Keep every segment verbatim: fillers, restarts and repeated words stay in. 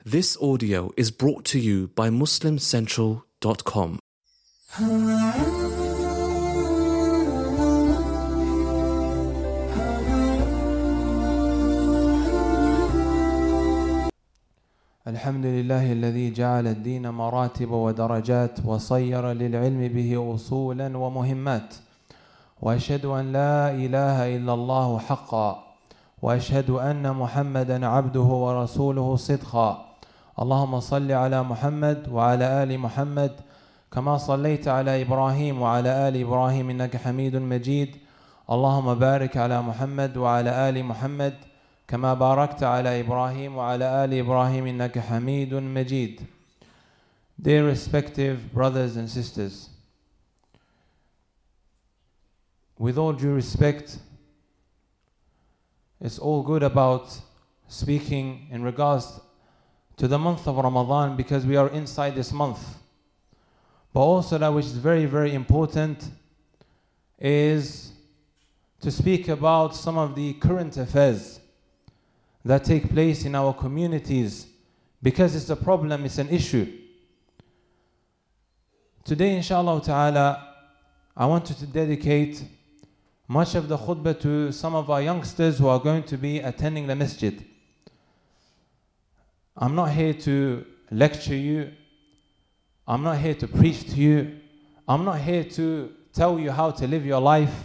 This audio is brought to you by Muslim Central dot com. الحمد لله الذي جعل الدين مراتب ودرجات وصير للعلم به أصولا ومهمات، وأشهد أن لا إله إلا الله حقا، وأشهد أن محمدا عبده ورسوله صدقا. اللهم صل على محمد وعلى آل محمد كما صليت على إبراهيم وعلى آل إبراهيم إنك حميد مجيد. اللهم بارك على محمد وعلى آل محمد كما باركت على إبراهيم وعلى آل إبراهيم إنك حميد مجيد. Dear respective brothers and sisters, with all due respect, it's all good about speaking in regards to the month of Ramadan because we are inside this month. But also that which is very, very important is to speak about some of the current affairs that take place in our communities, because it's a problem, it's an issue. Today, inshallah ta'ala, I wanted to dedicate much of the khutbah to some of our youngsters who are going to be attending the masjid. I'm not here to lecture you. I'm not here to preach to you. I'm not here to tell you how to live your life,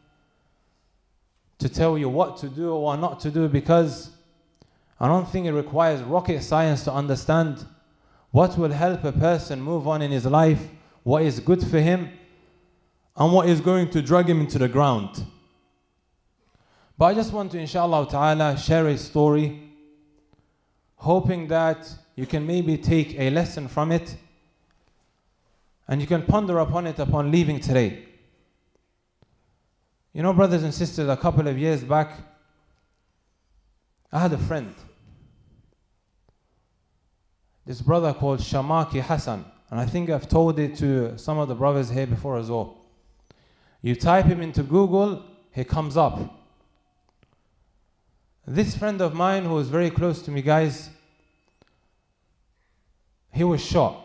to tell you what to do or what not to do, because I don't think it requires rocket science to understand what will help a person move on in his life, what is good for him, and what is going to drag him into the ground. But I just want to, inshallah ta'ala, share a story, hoping that you can maybe take a lesson from it and you can ponder upon it upon leaving today. You know, brothers and sisters, a couple of years back, I had a friend. This brother called Shamaki Hassan, and I think I've told it to some of the brothers here before as well. You type him into Google, he comes up. This friend of mine who was very close to me, guys, he was shot.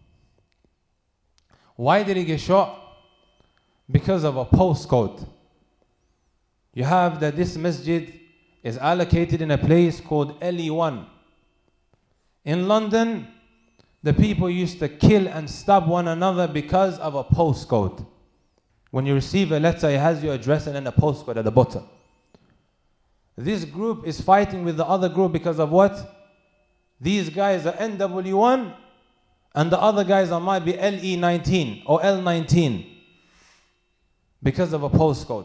Why did he get shot? Because of a postcode. You have that this masjid is allocated in a place called L E one. In London, the people used to kill and stab one another because of a postcode. When you receive a letter, it has your address and then a postcode at the bottom. This group is fighting with the other group because of what? These guys are N W one and the other guys are might be L E nineteen or L nineteen because of a postcode.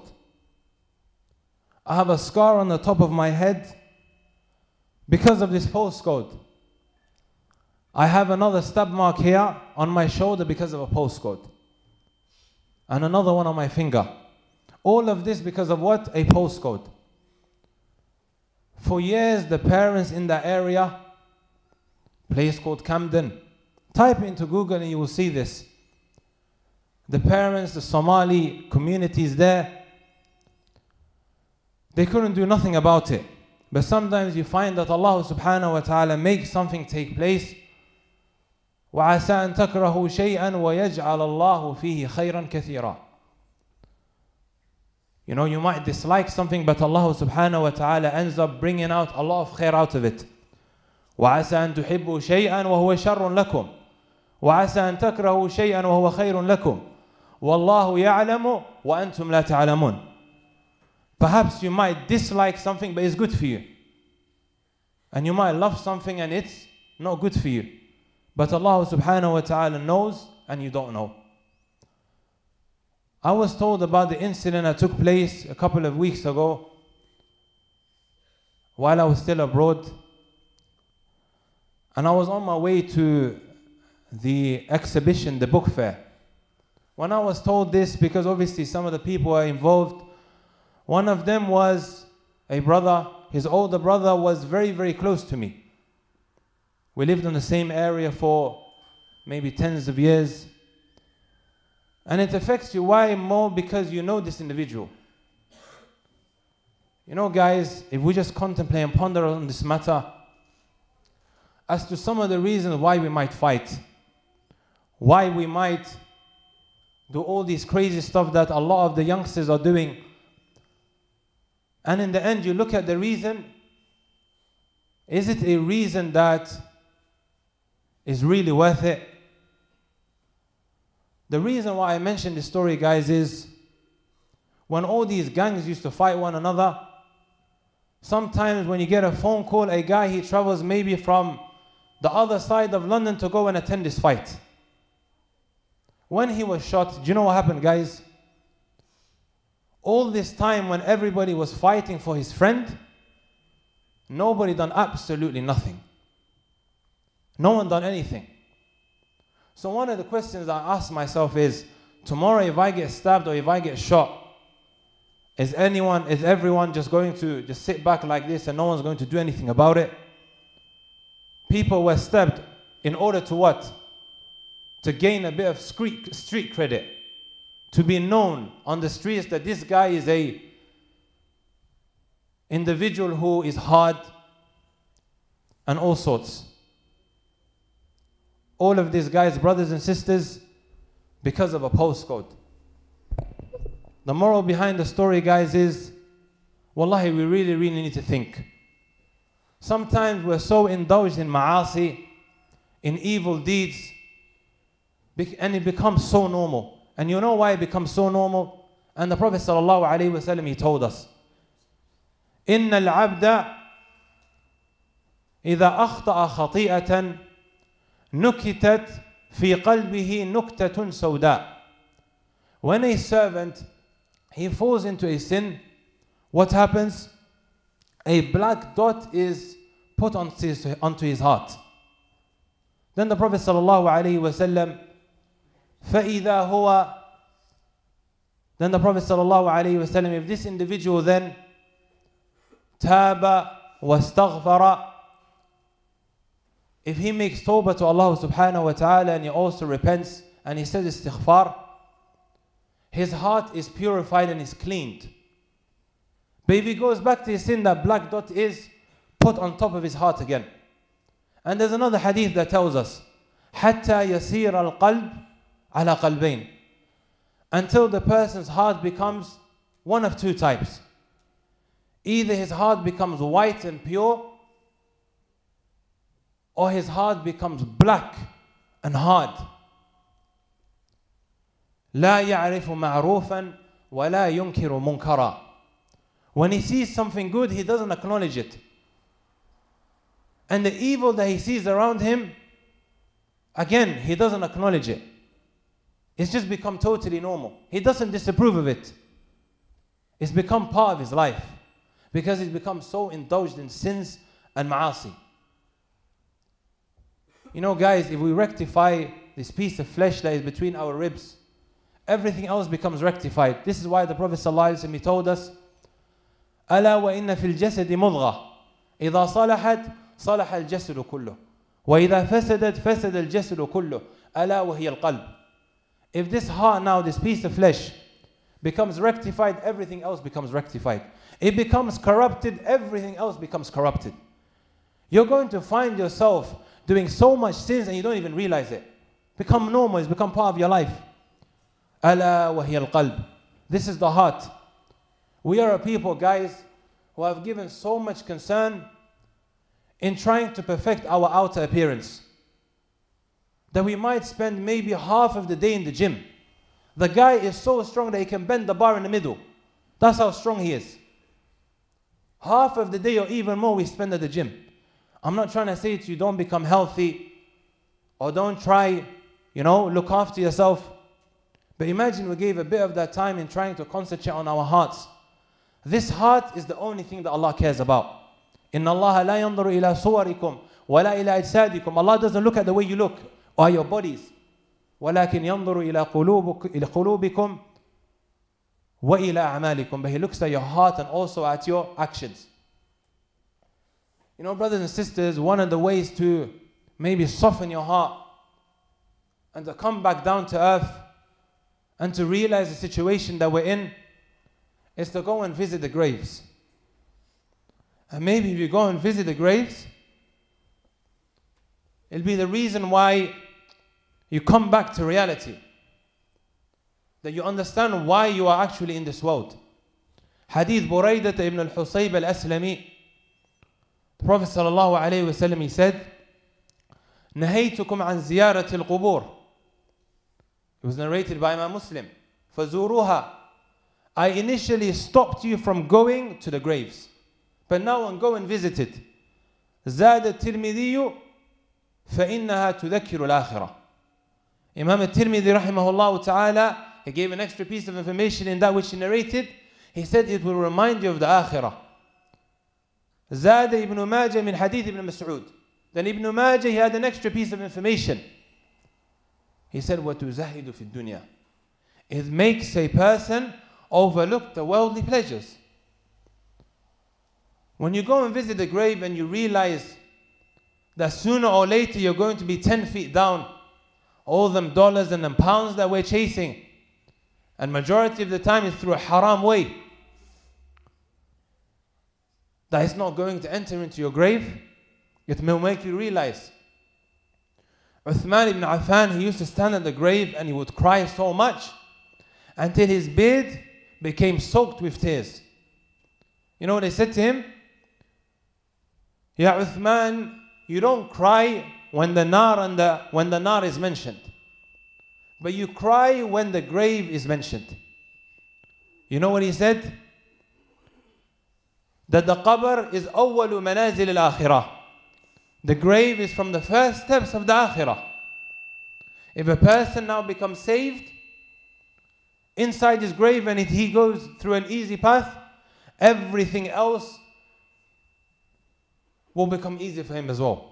I have a scar on the top of my head because of this postcode. I have another stab mark here on my shoulder because of a postcode. And another one on my finger. All of this because of what? A postcode. For years, the parents in that area, place called Camden, type into Google and you will see this. The parents, the Somali communities there, they couldn't do nothing about it. But sometimes you find that Allah subhanahu wa ta'ala makes something take place. وَعَسَىٰ أَن تَكْرَهُ شَيْئًا وَيَجْعَلَ اللَّهُ فِيهِ خَيْرًا كَثِيرًا. You know, you might dislike something, but Allah subhanahu wa ta'ala ends up bringing out a lot of khair out of it. وَعَسَىٰ أَن تُحِبُّوا شَيْئًا وَهُوَ شَرٌ لَكُمْ وَعَسَىٰ أَن تَكْرَهُوا شَيْئًا وَهُوَ خَيْرٌ لَكُمْ وَاللَّهُ يَعْلَمُ وَأَنْتُمْ لَا تَعْلَمُونَ. Perhaps you might dislike something, but it's good for you. And you might love something and it's not good for you. But Allah subhanahu wa ta'ala knows and you don't know. I was told about the incident that took place a couple of weeks ago while I was still abroad. And I was on my way to the exhibition, the book fair. When I was told this, because obviously some of the people are involved, one of them was a brother. His older brother was very, very close to me. We lived in the same area for maybe tens of years. And it affects you. Why? More because you know this individual. You know, guys, if we just contemplate and ponder on this matter, as to some of the reasons why we might fight, why we might do all these crazy stuff that a lot of the youngsters are doing. And in the end, you look at the reason. Is it a reason that is really worth it? The reason why I mentioned this story, guys, is when all these gangs used to fight one another, sometimes when you get a phone call, a guy, he travels maybe from the other side of London to go and attend this fight. When he was shot, do you know what happened, guys? All this time when everybody was fighting for his friend, nobody done absolutely nothing. No one done anything. So one of the questions I ask myself is, tomorrow if I get stabbed or if I get shot, is anyone, is everyone just going to just sit back like this and no one's going to do anything about it? People were stabbed in order to what? To gain a bit of street, street credit. To be known on the streets that this guy is a individual who is hard and all sorts. All of these guys, brothers and sisters, because of a postcode. The moral behind the story, guys, is wallahi, we really, really need to think. Sometimes we're so indulged in ma'asi, in evil deeds, and it becomes so normal. And you know why it becomes so normal? And the Prophet sallallahu alaihi wasallam, he told us, إن العبد إذا أخطأ خطيئة نكتت في قلبه نكتة سوداء. When a servant, he falls into a sin, what happens? A black dot is put onto his, onto his heart. Then the Prophet sallallahu alaihi wasallam, فإذا هو, then the Prophet sallallahu alaihi wasallam, if this individual then تاب واستغفر, if he makes tawbah to Allah subhanahu wa ta'ala and he also repents and he says istighfar, his heart is purified and is cleaned. But if he goes back to his sin, that black dot is put on top of his heart again. And there's another hadith that tells us, حتى يسير القلب على قلبين, until the person's heart becomes one of two types. Either his heart becomes white and pure, or his heart becomes black and hard. لا يعرف معروفا ولا ينكر منكرا. When he sees something good, he doesn't acknowledge it. And the evil that he sees around him, again, he doesn't acknowledge it. It's just become totally normal. He doesn't disapprove of it. It's become part of his life because he's become so indulged in sins and ma'asi. You know, guys, if we rectify this piece of flesh that is between our ribs, everything else becomes rectified. This is why the Prophet ﷺ, he told us, ألا وإن في الجسد مضغة إذا صلحت صلح الجسد كله وإذا فسدت فسد الجسد كله ألا وهي القلب. If this heart now, this piece of flesh, becomes rectified, everything else becomes rectified. It becomes corrupted, everything else becomes corrupted. You're going to find yourself doing so much sins and you don't even realize it. Become normal, it's become part of your life. ألا وهي القلب. This is the heart. We are a people, guys, who have given so much concern in trying to perfect our outer appearance that we might spend maybe half of the day in the gym. The guy is so strong that he can bend the bar in the middle. That's how strong he is. Half of the day or even more we spend at the gym. I'm not trying to say to you don't become healthy or don't try, you know, look after yourself. But imagine we gave a bit of that time in trying to concentrate on our hearts. This heart is the only thing that Allah cares about. إِنَّ اللَّهَ لَا يَنْظُرُ إِلَى صُوَرِكُمْ وَلَا إِلَى أَجْسَادِكُمْ. Allah doesn't look at the way you look or your bodies. وَلَكِنْ يَنْظُرُ إِلَى قُلُوبِكُمْ وَإِلَى أَعْمَالِكُمْ. But He looks at your heart and also at your actions. You know, brothers and sisters, one of the ways to maybe soften your heart and to come back down to earth and to realize the situation that we're in is to go and visit the graves. And maybe if you go and visit the graves, It'll be the reason why you come back to reality, that you understand why you are actually in this world. Hadith Buraidah ibn al-Husayb al-Aslami, the Prophet sallallahu alayhi wa sallam, he said, نهيتكم عن زيارة القبور. It was narrated by Imam Muslim. فزوروها. I initially stopped you from going to the graves, but now and go and visit it. زاد الترمذي فإنها تذكر الآخرة. Imam al-Tirmidhi rahimahullah ta'ala, he gave an extra piece of information in that which he narrated. He said it will remind you of the Akhirah. زاد Ibn Majah min Hadith Ibn Mas'ud. Then Ibn Majah, he had an extra piece of information. He said, وَتُزَهِدُ فِي الدُّنْيَا. It makes a person overlook the worldly pleasures. When you go and visit the grave and you realize that sooner or later you're going to be ten feet down, all them dollars and them pounds that we're chasing, and majority of the time it's through a haram way, that it's not going to enter into your grave, it will make you realize. Uthman ibn Affan, he used to stand at the grave and he would cry so much until his beard became soaked with tears. You know what they said to him? Ya Uthman, you don't cry when the nar and the when the nar is mentioned, but you cry when the grave is mentioned. You know what he said? That the qabr is awwalu manazil al-akhirah. The grave is from the first steps of the akhirah. If a person now becomes saved inside his grave and he goes through an easy path, everything else will become easy for him as well.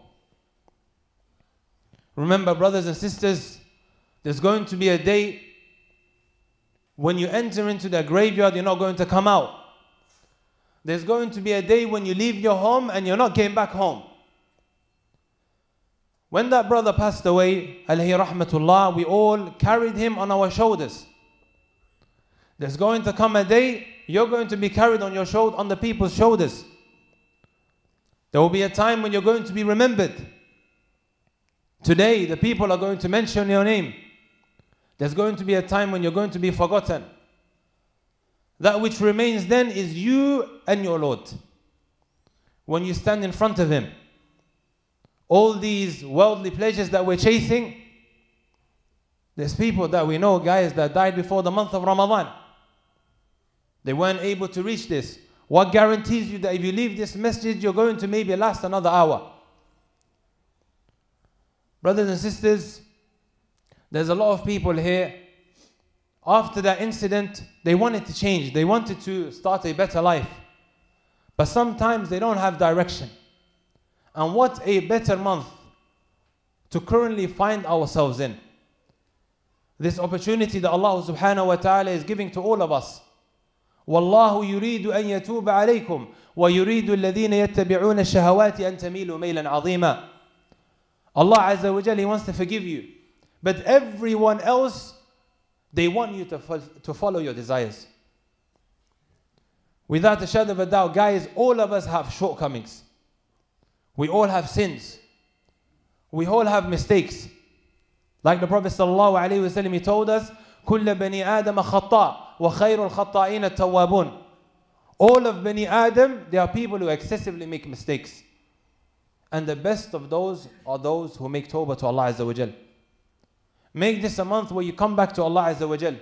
Remember, brothers and sisters, there's going to be a day when you enter into the graveyard, you're not going to come out. There's going to be a day when you leave your home and you're not getting back home. When that brother passed away, alayhi rahmatullah, we all carried him on our shoulders. There's going to come a day you're going to be carried on your shoulder, on the people's shoulders. There will be a time when you're going to be remembered. Today, the people are going to mention your name. There's going to be a time when you're going to be forgotten. That which remains then is you and your Lord. When you stand in front of Him, all these worldly pleasures that we're chasing, there's people that we know, guys, that died before the month of Ramadan. They weren't able to reach this. What guarantees you that if you leave this masjid, you're going to maybe last another hour? Brothers and sisters, there's a lot of people here, after that incident, they wanted to change. They wanted to start a better life. But sometimes they don't have direction. And what a better month to currently find ourselves in. This opportunity that Allah subhanahu wa ta'ala is giving to all of us. وَاللَّهُ يُرِيدُ أَن يَتُوبَ عَلَيْكُمْ وَيُرِيدُ الَّذِينَ يَتَّبِعُونَ الشَّهَوَاتِ أَن تَمِيلُوا مَيْلًا عَظِيمًا. Allah Azza wa Jalla, He wants to forgive you. But everyone else, they want you to, fo- to follow your desires. Without a shadow of a doubt, guys, all of us have shortcomings. We all have sins. We all have mistakes. Like the Prophet sallallahu alaihi wasallam, he told us, كُلَّ بَنِي آدَمَ خَطَّاء وَخَيْرُ الْخَطَّائِينَ التَّوَّابُونَ. All of Bani Adam, they are people who excessively make mistakes. And the best of those are those who make tawbah to Allah Azza wa Jal. Make this a month where you come back to Allah Azza wa Jal.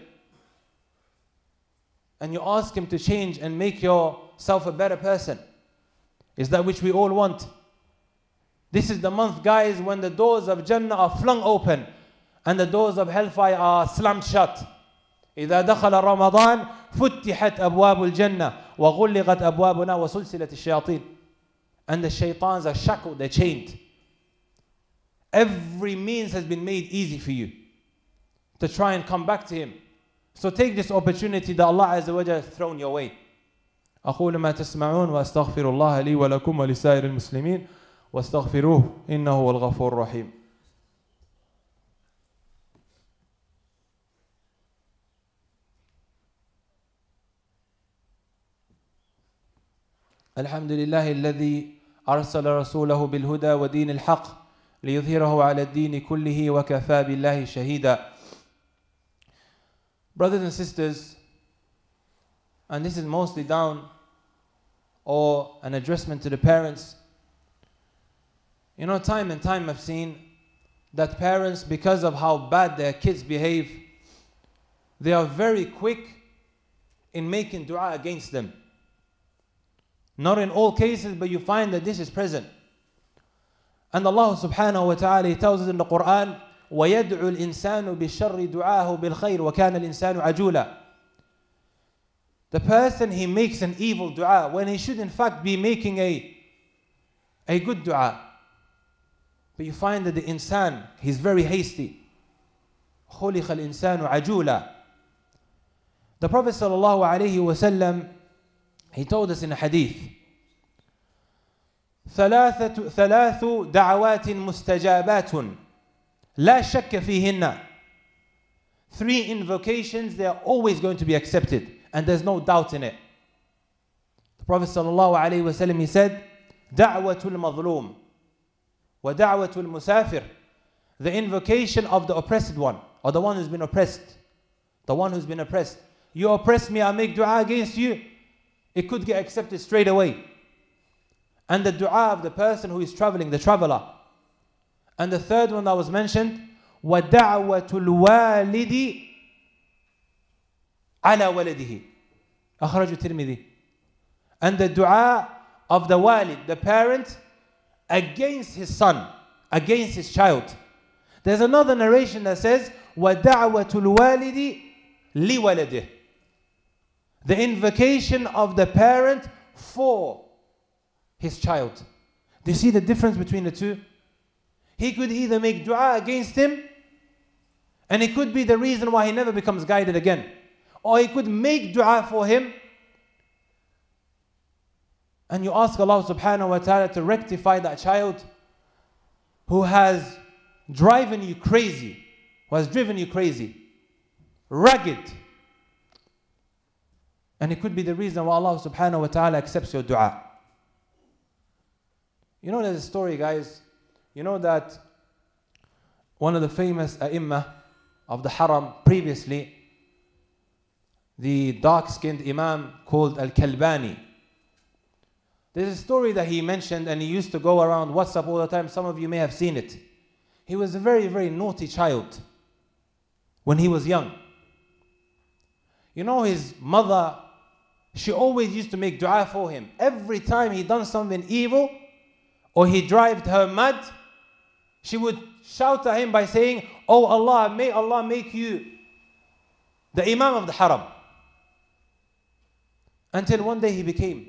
And you ask Him to change and make yourself a better person. Is that which we all want. This is the month, guys, when the doors of Jannah are flung open and the doors of hellfire are slammed shut. إذا دخل رمضان فتحت أبواب الجنة وغلقت أبوابنا وسلسلة الشياطين. And the shaitans are shackled, they're chained. Every means has been made easy for you to try and come back to Him. So take this opportunity that Allah Azza wa Jalla has thrown your way. أقول ما تسمعون وأستغفر الله لي ولكم ولسائر المسلمين واستغفروه إنه هو الغفور الرحيم. الحمد لله الذي أرسل رسوله بالهدى ودين الحق ليظهره على الدين كله وكفى بالله شهيدا. Brothers and sisters, and this is mostly down or an addressment to the parents. You know, time and time I've seen that parents, because of how bad their kids behave, they are very quick in making dua against them. Not in all cases, but you find that this is present. And Allah subhanahu wa ta'ala, He tells us in the Quran, وَيَدْعُ الْإِنسَانُ بِالشَّرِّ دُعَاهُ بِالْخَيْرِ وَكَانَ الْإِنسَانُ عَجُولًا. The person, he makes an evil dua when he should in fact be making a, a good dua. But you find that the insan, he's very hasty. خُلِقَ الْإِنسَانُ عَجُولًا. The Prophet sallallahu alayhi wa sallam, he told us in a hadith, ثلاثة ثلاث دعوات مستجابات لا شك فيهن. Three invocations, they are always going to be accepted, and there's no doubt in it. The Prophet sallallahu alayhi wa sallam, he said, دعوة المظلوم وَدَعْوَةُ الْمُسَافِرِ. The invocation of the oppressed one, or the one who's been oppressed. The one who's been oppressed. You oppress me, I make dua against you. It could get accepted straight away. And the dua of the person who is traveling, the traveler. And the third one that was mentioned, وَدَعْوَةُ الْوَالِدِ عَلَى وَلَدِهِ. أخرج الترمذي. And the dua of the walid, the parent, against his son, against his child. There's another narration that says, وَدَعْوَةُ الْوَالِدِ لِوَلَدِهِ. The invocation of the parent for his child. Do you see the difference between the two? He could either make dua against him, and it could be the reason why he never becomes guided again. Or he could make dua for him, and you ask Allah subhanahu wa ta'ala to rectify that child who has driven you crazy, who has driven you crazy, ragged. And it could be the reason why Allah subhanahu wa ta'ala accepts your dua. You know, there's a story, guys. You know that one of the famous ai*immah of the Haram previously, the dark-skinned Imam called Al-Kalbani. There's a story that he mentioned, and he used to go around WhatsApp all the time. Some of you may have seen it. He was a very, very naughty child when he was young. You know, his mother, she always used to make dua for him. Every time he done something evil or he drove her mad, she would shout at him by saying, "Oh Allah, may Allah make you the Imam of the Haram." Until one day he became.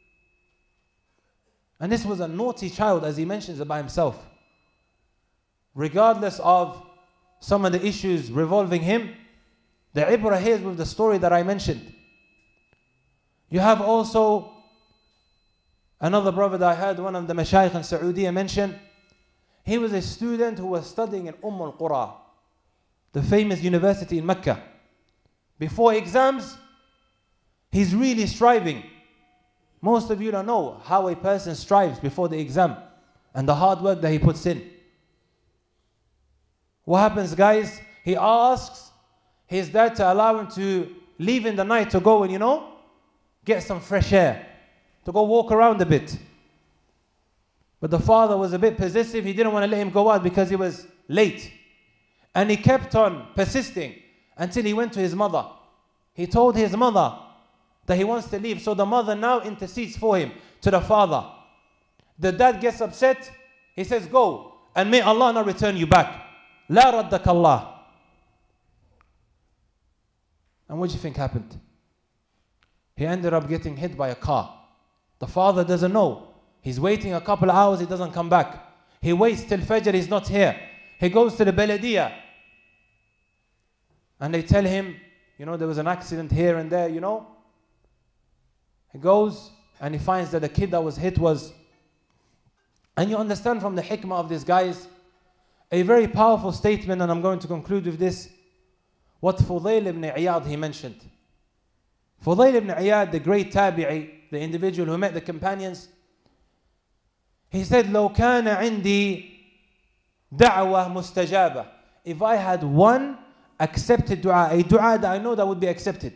And this was a naughty child, as he mentions about himself. Regardless of some of the issues revolving him, the ibrah here is with the story that I mentioned. You have also another brother that I heard one of the mashayikh in Saudi mention. He was a student who was studying in Umm al-Qura, the famous university in Mecca. Before exams, he's really striving. Most of you don't know how a person strives before the exam and the hard work that he puts in. What happens, guys? He asks his dad to allow him to leave in the night to go and, you know, get some fresh air, to go walk around a bit. But the father was a bit possessive. He didn't want to let him go out because he was late. And he kept on persisting until he went to his mother. He told his mother that he wants to leave. So the mother now intercedes for him to the father. The dad gets upset. He says, "Go, and may Allah not return you back. La raddak Allah." And what do you think happened? He ended up getting hit by a car. The father doesn't know. He's waiting a couple of hours, he doesn't come back. He waits till Fajr, he's not here. He goes to the Baladiyah. And they tell him, you know, there was an accident here and there, you know. He goes and he finds that the kid that was hit was, and you understand from the hikmah of this, guys, a very powerful statement, and I'm going to conclude with this, what Fudayl ibn Iyad he mentioned. Fudayl ibn Iyad, the great tabi'i, the individual who met the companions, he said, لو كان عندي da'wah mustajaba. If I had one accepted dua, a dua that I know that would be accepted,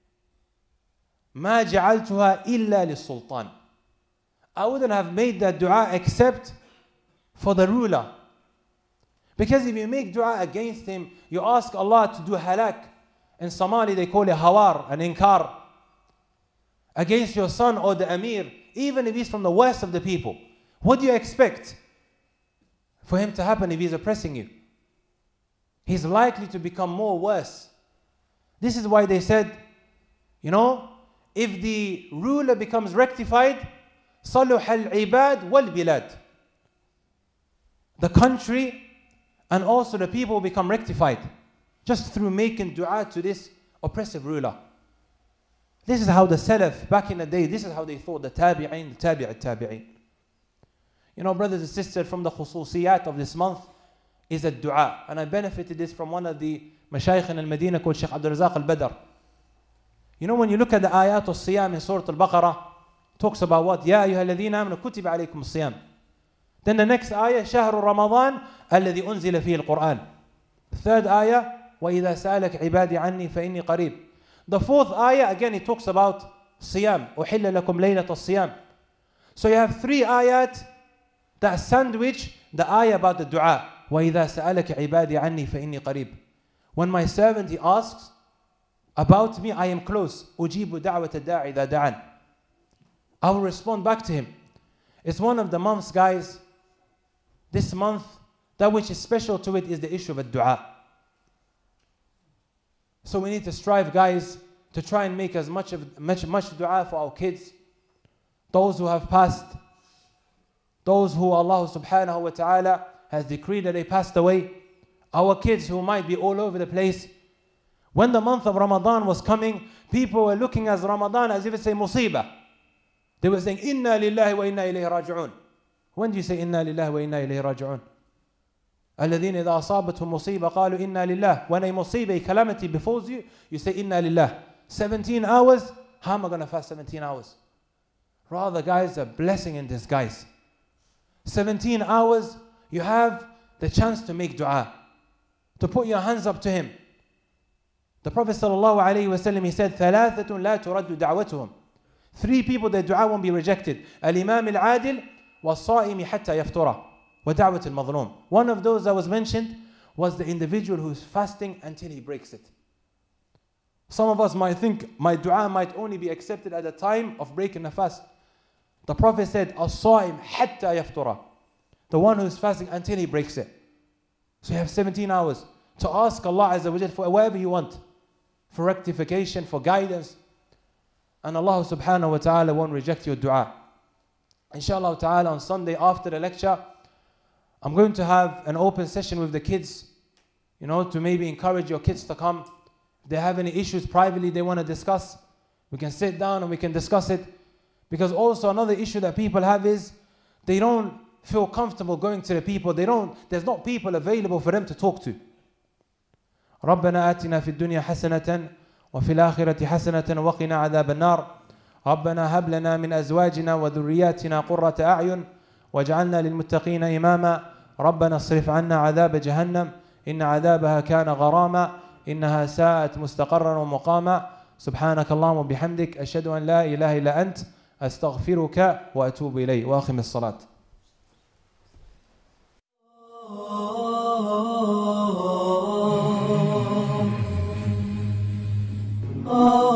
ما جعلتها إلا للسلطان. I wouldn't have made that dua except for the ruler. Because if you make dua against him, you ask Allah to do halak. In Somali they call it hawar, an inkar. Against your son or the emir, even if he's from the worst of the people. What do you expect for him to happen if he's oppressing you? He's likely to become more worse. This is why they said, you know, if the ruler becomes rectified, صلح العباد والبلاد. The country and also the people become rectified just through making dua to this oppressive ruler. This is how the Salaf back in the day, this is how they thought, the Tabi'in, the Tabi'at Tabi'in. You know, brothers and sisters, from the khususiyat of this month is a dua. And I benefited this from one of the Mashaykh in Al-Madinah called Shaykh Abdul Razak Al-Badr. You know, when you look at the ayat of Siyam in Surah Al-Baqarah, talks about what? Ya ayyuha alladhina amanu kutiba alaykum as-siyam. Then the next ayah, Shahru Ramadan alladhi unzila fihi al-Qur'an. Third ayah, wa idha sa'alak ibadi anni fa inni qareeb. The fourth ayah, again, it talks about Siyam. Uhilla lakum laylat as-siyam. So you have three ayat that sandwich the ayah about the dua. Wa idha sa'alak ibadi anni fa inni qareeb. When my servant, he asks about me, I am close. Ujibu da'wat ad-da'i idha da'an. I will respond back to him. It's one of the months, guys. This month, that which is special to it is the issue of a dua. So we need to strive, guys, to try and make as much of much much dua for our kids, those who have passed, those who Allah subhanahu wa ta'ala has decreed that they passed away, our kids who might be all over the place. When the month of Ramadan was coming, people were looking at Ramadan as if it's a musibah. They were saying, Inna lillahi wa inna ilayhi raji'un. When do you say Inna lillahi wa inna ilayhi raji'un? الذين إذا أصابتهم مصيبة قالوا إنا لله. When a musibah, a calamity befalls you, you say Inna lillah. seventeen hours, how am I going to fast seventeen hours? Rather, guys, a blessing in disguise. seventeen hours, you have the chance to make dua, to put your hands up to him. The Prophet sallallahu alayhi wa sallam, he said, ثلاثة لا ترد دعوتهم. Three people, their dua won't be rejected. الإمام العادل والصائم حتى يفطر ودعوة المظلوم. One of those that was mentioned was the individual who's fasting until he breaks it. Some of us might think my dua might only be accepted at the time of breaking the fast. The Prophet said, الصائم حتى يفطر. The one who's fasting until he breaks it. So you have seventeen hours to ask Allah Azza wa Jal for whatever you want, for rectification, for guidance. And Allah subhanahu wa ta'ala won't reject your dua. Inshallah ta'ala, on Sunday after the lecture, I'm going to have an open session with the kids, you know, to maybe encourage your kids to come. If they have any issues privately they want to discuss, we can sit down and we can discuss it. Because also another issue that people have is they don't feel comfortable going to the people. They don't, there's not people available for them to talk to. ربنا آتنا في الدنيا حسنة وفي الآخرة حسنة وقنا عذاب النار. ربنا هب لنا من أزواجنا وذرياتنا قرة أعين واجعلنا للمتقين إماما. ربنا اصرف عنا عذاب جهنم إن عذابها كان غراما إنها ساءت مستقرا ومقاما. سبحانك اللهم وبحمدك أشهد أن لا إله إلا أنت أستغفرك وأتوب إليه وأقم الصلاة. Oh